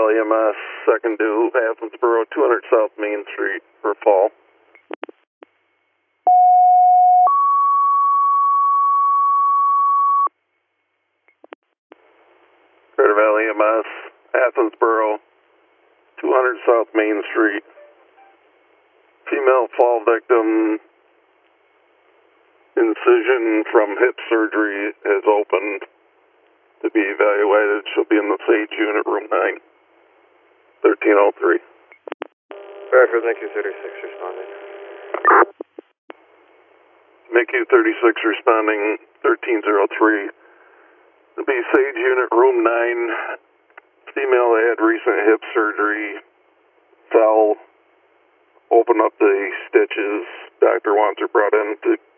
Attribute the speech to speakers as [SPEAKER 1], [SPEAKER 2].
[SPEAKER 1] Valley MS, second due, Athensboro, 200 South Main Street for fall. Crater Valley MS, Athensboro, 200 South Main Street. Female fall victim, incision from hip surgery has opened to be evaluated. She'll be in the Sage unit, room 9, 1303.
[SPEAKER 2] Bradford, NICU 36 responding.
[SPEAKER 1] NICU 36 responding, 1303. It'll be Sage unit, room 9. Female had recent hip surgery, fell, opened up the stitches. Doctor wants her brought in to